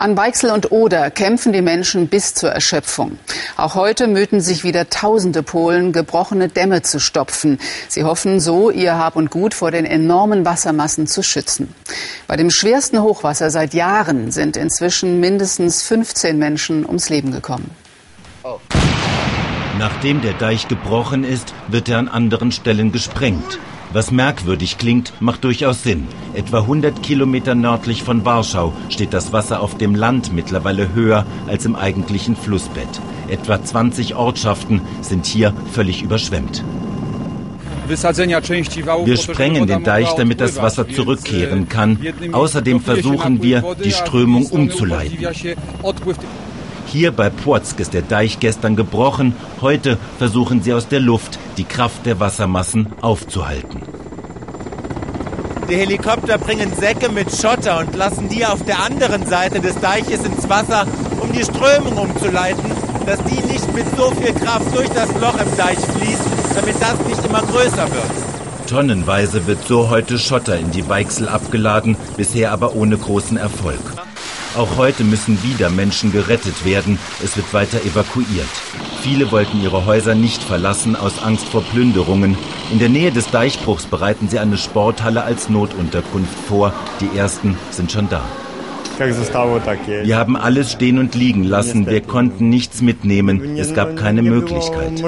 An Weichsel und Oder kämpfen die Menschen bis zur Erschöpfung. Auch heute mühten sich wieder tausende Polen, gebrochene Dämme zu stopfen. Sie hoffen so, ihr Hab und Gut vor den enormen Wassermassen zu schützen. Bei dem schwersten Hochwasser seit Jahren sind inzwischen mindestens 15 Menschen ums Leben gekommen. Nachdem der Deich gebrochen ist, wird er an anderen Stellen gesprengt. Was merkwürdig klingt, macht durchaus Sinn. Etwa 100 Kilometer nördlich von Warschau steht das Wasser auf dem Land mittlerweile höher als im eigentlichen Flussbett. Etwa 20 Ortschaften sind hier völlig überschwemmt. Wir sprengen den Deich, damit das Wasser zurückkehren kann. Außerdem versuchen wir, die Strömung umzuleiten. Hier bei Płock ist der Deich gestern gebrochen. Heute versuchen sie aus der Luft, die Kraft der Wassermassen aufzuhalten. Die Helikopter bringen Säcke mit Schotter und lassen die auf der anderen Seite des Deiches ins Wasser, um die Strömung umzuleiten, dass die nicht mit so viel Kraft durch das Loch im Deich fließt, damit das nicht immer größer wird. Tonnenweise wird so heute Schotter in die Weichsel abgeladen, bisher aber ohne großen Erfolg. Auch heute müssen wieder Menschen gerettet werden. Es wird weiter evakuiert. Viele wollten ihre Häuser nicht verlassen aus Angst vor Plünderungen. In der Nähe des Deichbruchs bereiten sie eine Sporthalle als Notunterkunft vor. Die ersten sind schon da. Wir haben alles stehen und liegen lassen. Wir konnten nichts mitnehmen. Es gab keine Möglichkeit.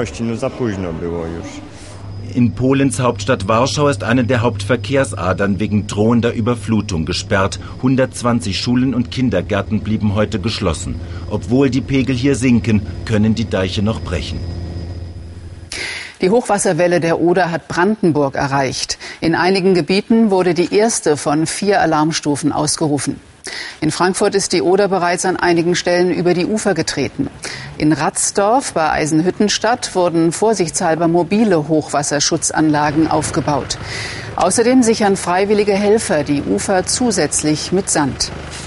In Polens Hauptstadt Warschau ist eine der Hauptverkehrsadern wegen drohender Überflutung gesperrt. 120 Schulen und Kindergärten blieben heute geschlossen. Obwohl die Pegel hier sinken, können die Deiche noch brechen. Die Hochwasserwelle der Oder hat Brandenburg erreicht. In einigen Gebieten wurde die erste von 4 Alarmstufen ausgerufen. In Frankfurt ist die Oder bereits an einigen Stellen über die Ufer getreten. In Ratzdorf bei Eisenhüttenstadt wurden vorsichtshalber mobile Hochwasserschutzanlagen aufgebaut. Außerdem sichern freiwillige Helfer die Ufer zusätzlich mit Sand.